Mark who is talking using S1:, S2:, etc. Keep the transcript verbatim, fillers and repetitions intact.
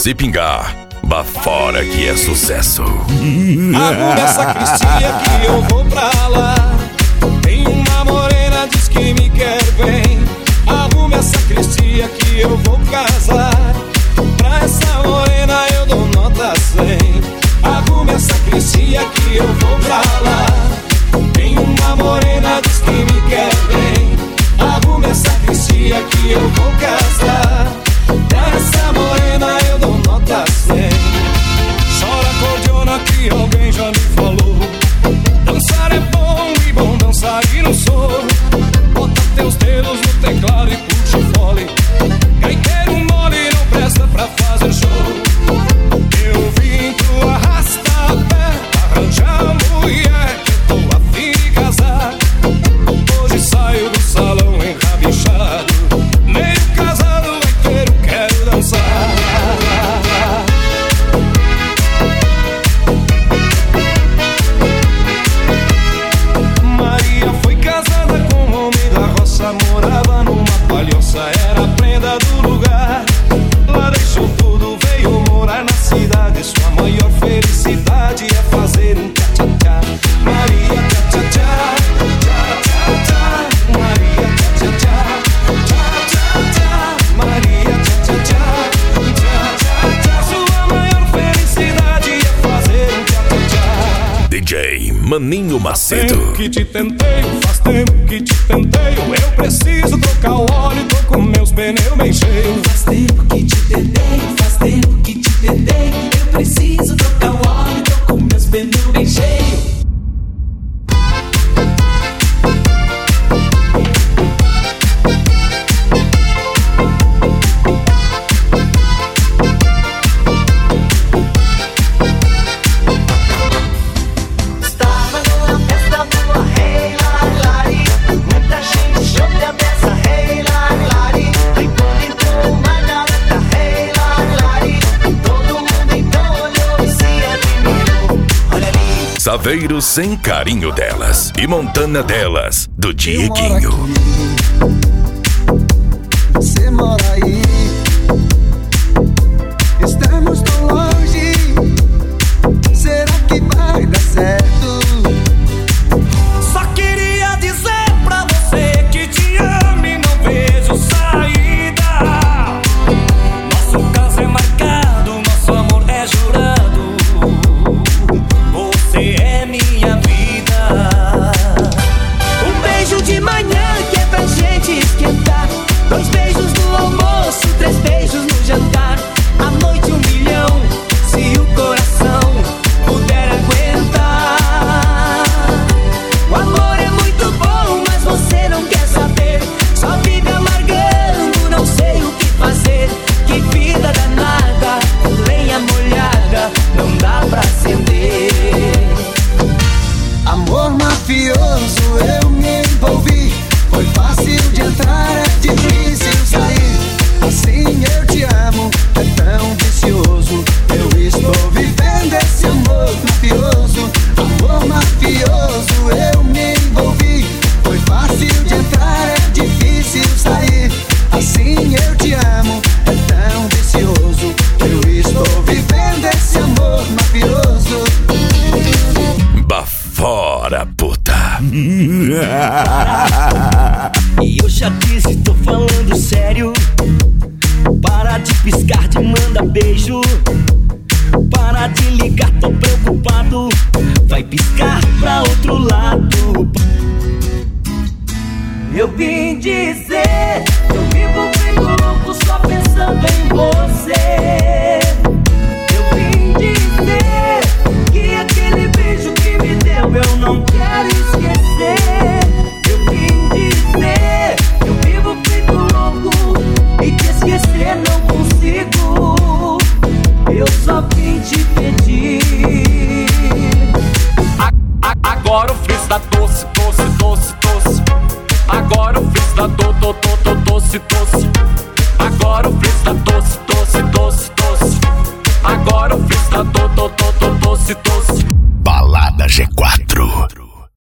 S1: Se pingar, bafora que é sucesso.
S2: Arrume essa cristia que eu vou pra lá. Tem uma morena, diz que me quer bem. Arrume essa cristia que eu vou casar. Pra essa morena eu dou nota cem. Arrume essa cristia que eu vou pra lá. Tem uma morena, diz que me quer bem. Arrume essa cristia que eu vou casar. Pra essa morena eu dou nota cem. Chora cordiona que alguém já me falou. Dançar é bom e bom dançar e não sou. Bota teus dedos no teclado e puxa o fole. Gaiteiro mole não presta pra fazer show. Eu vim pro arrasta-pé arranjar mulher que eu tô afim de casar. Hoje saio do salão enrabixado, meio casado, gaiteiro, quero dançar. Maria foi casada com um homem da roça, morava numa palhoça, era a prenda do lugar. Lá deixou tudo, veio morar na cidade. Sua maior felicidade é fazer um tchá-tchá-tchá. Maria tchá-tchá-tchá, tchá-tchá-tchá. Maria tchá-tchá-tchá, tchá-tchá-tchá. Maria tchá-tchá-tchá, tchá-tchá-tchá. Sua maior felicidade é fazer um tchá-tchá-tchá.
S1: D J Maninho Macedo.
S2: Faz tempo que te tentei, faz tempo que te tentei. Eu preciso trocar o óleo, tô com meus pneus bem cheios.
S3: Faz tempo que te tentei, faz tempo que te tentei. Eu preciso trocar o óleo, tô com meus pneus bem cheios.
S1: Saveiro sem carinho delas e Montana delas, do Dieguinho.
S4: Você mora aí, estamos tão longe. Será que vai dar certo?
S2: Só queria dizer pra você que te amo e não vejo saída. Nosso caso é marcado, nosso amor é jurado. Você é minha vida.
S3: Um beijo de manhã que é pra gente esquentar. Dois beijos no almoço, três beijos no jantar. À noite um milhão, se o coração puder aguentar. O amor é muito bom, mas você não quer saber. Só vive amargando, não sei o que fazer. Que vida danada, lenha molhada, não dá pra acender.
S4: Amor mafioso, eu me envolvi. Foi fácil de entrar, é difícil sair. Assim eu te amo, é tão vicioso. Eu estou vivendo esse amor mafioso. Amor mafioso, eu me envolvi. Foi fácil de entrar, é difícil sair. Assim eu te amo, é tão vicioso. Eu estou vivendo esse amor mafioso.
S1: Bafora, puta.
S3: E eu já disse, tô falando sério. Para de piscar, de manda beijo. Para de ligar, tô preocupado. Vai piscar pra outro lado. Eu vim dizer, eu vivo feito louco só pensando em você. Eu vim dizer que aquele beijo que me deu eu não quero esquecer. Eu vim dizer, eu vivo feito louco e te esquecer não consigo. Eu só vim te pedir.
S2: A, a, agora o frizz da doce, doce, doce, doce. Agora o frizz da do, do, do, do, doce, doce. Agora o frizz da doce, doce, doce, doce. Agora o frizz da do, do, do, do, doce, doce.
S1: Balada G quatro.